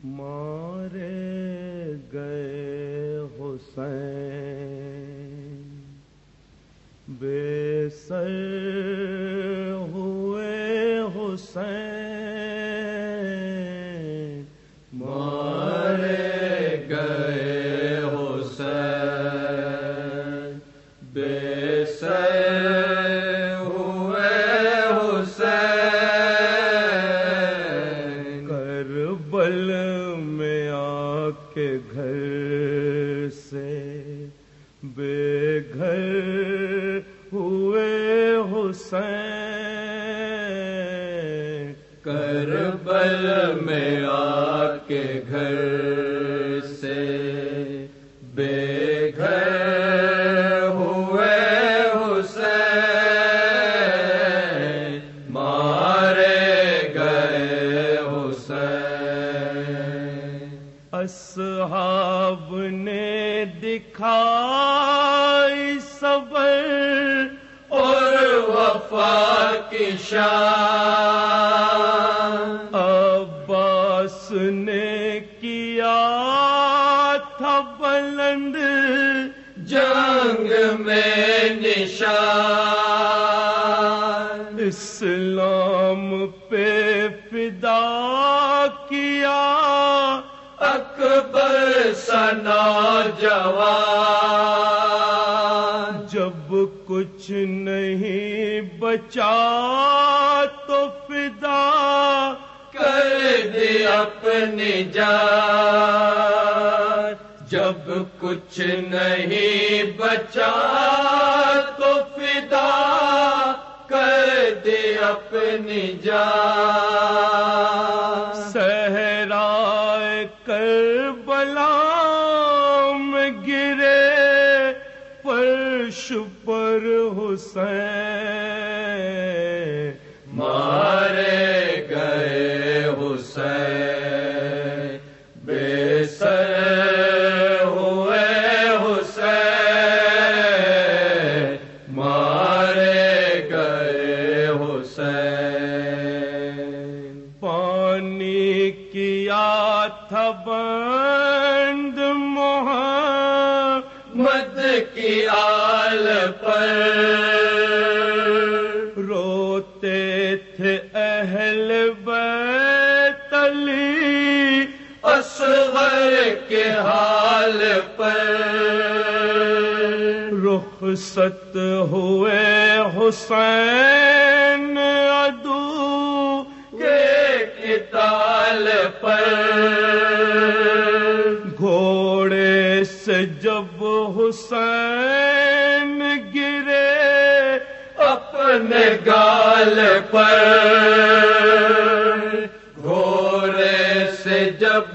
مارے گئے حسین، بے سر ہوئے حسین، مارے گئے حسین، بے سر ہوئے حسین، کربل میں آ کے گھر سے بے گھر ہوئے حسین، کربل میں آ کے گھر سے بے گھر ہوئے حسین، مارے گئے حسین۔ اصحاب نے دکھائی صبر اور وفا کی شان، عباس نے کیا تھا بلند جنگ میں نشان، اسلام پہ فدا کیا اکبر سا نوجوان، جب کچھ نہیں بچا تو فدا کر دی اپنی جان، جب کچھ نہیں بچا تو فدا کر دی اپنی جان، صحرائے کربلا میں گرے فرش پر حسین، مارے گئے حسین، بے سر ہوئے حسین، مارے گئے حسین۔ پانی کیا تھا بند محمد کی آل پر، روتے تھے اہل بیت علی اصغر کے حال پر، رخصت ہوئے حسین عدو کے قتال پر، گھوڑے سے جب حسین گرے اپنے گال پر، گھوڑے سے جب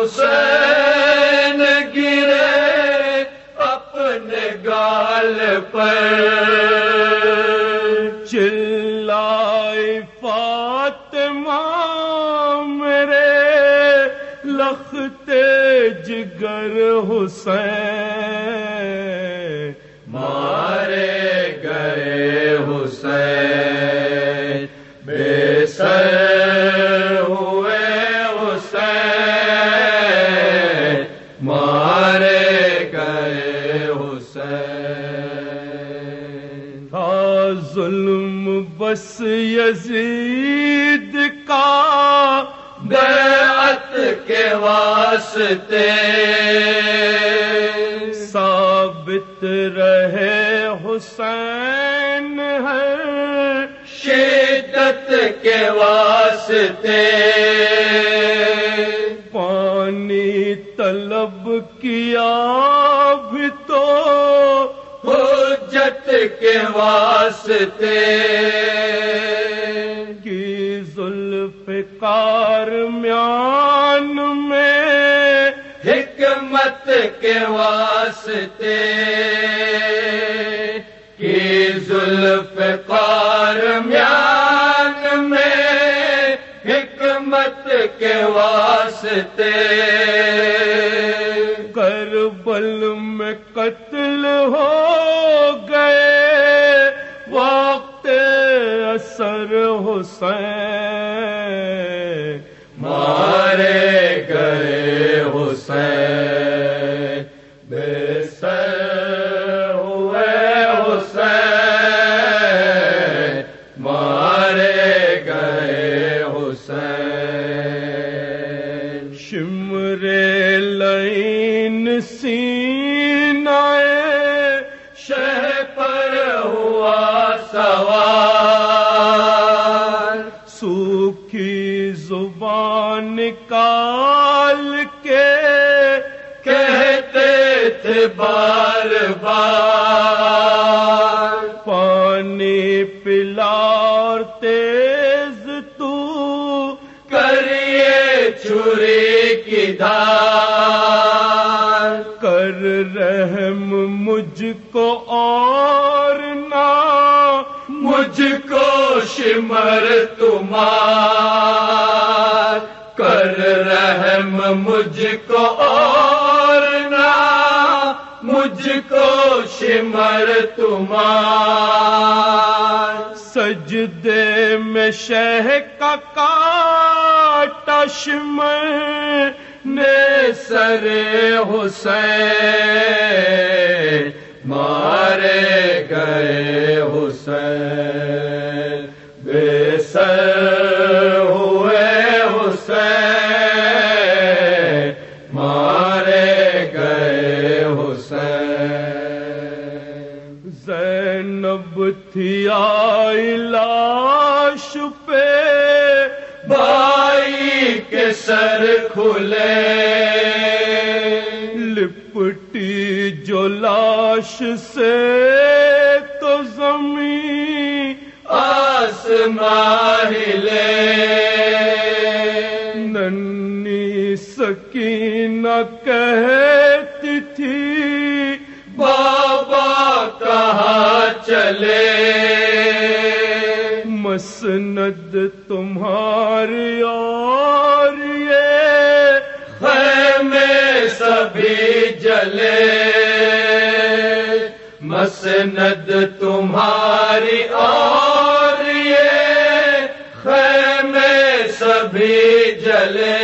حسین گرے اپنے گال پر، چلائی فاطمہ میرے لختے جگر حسین، مارے گئے حسین، بے سر ہوئے حسین، مارے گئے حسین۔ تھا ظلم بس یزید کا بیعت کے واسطے، ثابت رہے حسین ہر شدت کے واسطے، پانی طلب کیا بھی تو حجت کے واسطے، کی ذوالفقار میان میں حکمت کے واسطے، کی ذوالفقار میان میں حکمت کے واسطے، کربل میں قتل ہو گئے وقت اثر حسین، مارے گئے روکھی زبان نکال کے کہتے تھے بار بار پانی پلا اور تیز تو کریے چھری کی دھار کر رحم مجھ کو اور نہ مجھ کو شمر تمہار کر رحم مجھ کو اور نہ مجھ کو شمر تمہار سجدے میں شہ کا کاٹا شمر نے سر حسین مارے گئے حسین بے سر ہوئے حسین مارے گئے حسین زینب تھی آئی لاش پہ بھائی کے سر کھلے لپٹی جو لاش سے تو زمین آسمان ہلے ننھی سکینہ کہتی تھی بابا کہاں چلے مسند تمہاری اور یہ خیمے سبھی جلے مسند تمہاری اور یہ خیمے سبھی جلے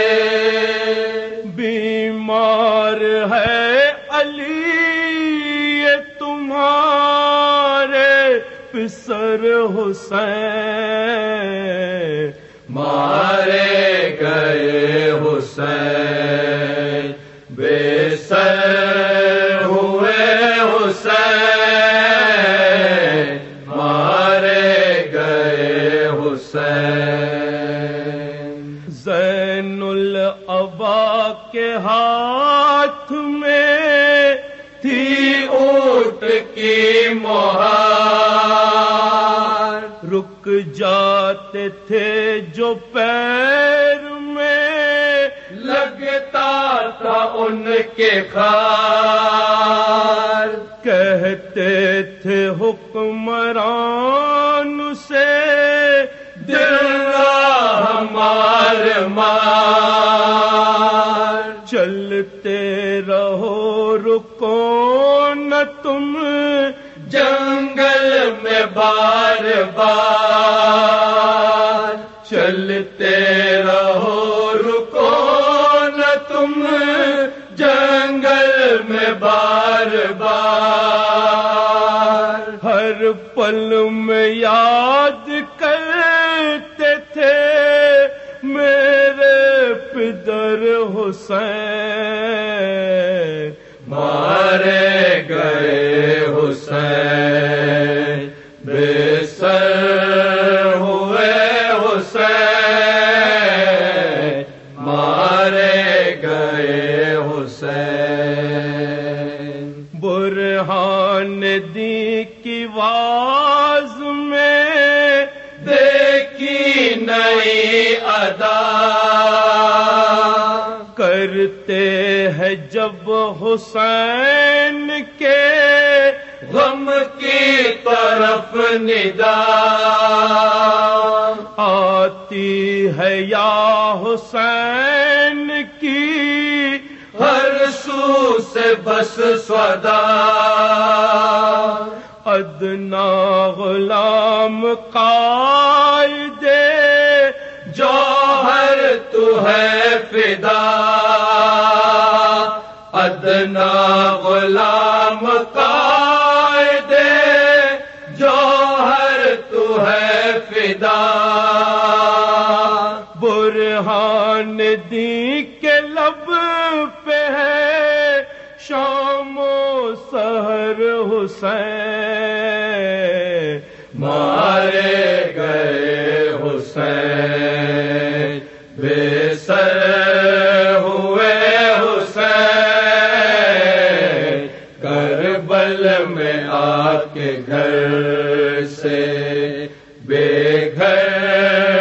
بیمار ہے علی یہ تمہارے پسر حسین مارے گئے حسین بے سر ہوئے حسین مارے گئے حسین زین العبا کے ہاتھ میں تھی اونٹ کی مہار رک جاتے تھے جو پیر میں لگتا تھا ان کے خار کہتے تھے حکمران سے دل ہمار مار چلتے رہو رکو نہ تم جنگل میں بار بار چلتے رہو رکو نہ تم جنگل میں بار بار ہر پل میں یاد کرتے تھے میرے پدر حسین مارے گئے حسین بے سر ہوئے حسین مارے گئے حسین برہان دی کی واز میں دیکھی نئی ادا کرتے ہیں جب حسین کے غم کی طرف ندا آتی ہے یا حسین کی ہر سو سے بس صدا ادنا غلام قائد جوہر تو ہے فدا ادنا غلام قائد جوہر تو ہے فدا برہان دی کے لب پہ ہے شام و سحر حسین مارے گئے حسین بے گھر